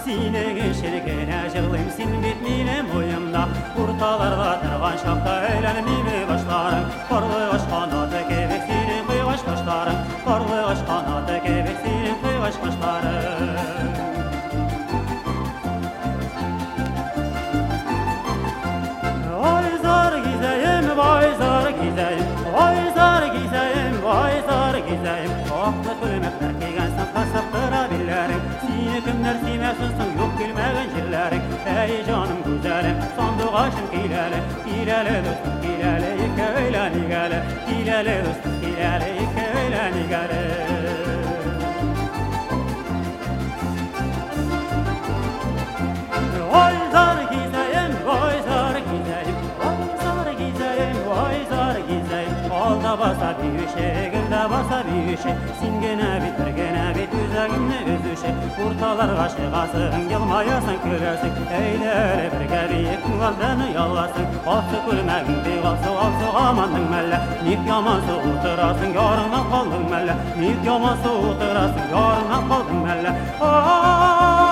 Sine geçirgene jığlym sin bitmine moyumda Urtalarda tırgan şakta eylenmemi başlarım Karlı aşkanatı kebek sinin kıygaş başlarım Karlı aşkanatı kebek sinin kıygaş başlarım Vay zar gizeyim, vay zar gizeyim Vay zar gizeyim, vay zar gizeyim Aklı külmekler kiygensin kasaptıra billerim Seni kimler simersinsin yok bilmegen jirlerim Ey canım güzelim, sandık aşım kileli Kileli dostum kileli, iki öyle nigeli Kileli dostum kileli, iki öyle nigeli Vay zar gizeyim, vay zar gizeyim Vay zar gizeyim, vay zar gizeyim Alda basa büyüşe, gülde basa büyüşe Singene bitirgene bit üzegimne üzüşe Urtalar kaşıgasın, yılmayasın külersin Eyle öyle bir gebiyik, kaldığını yallasın Altı külmegin diğalsı, altı amandın melle Nik yamansı uğtırasın, yarına kaldın melle Nik yamansı uğtırasın, yarına kaldın melle Aaaaaa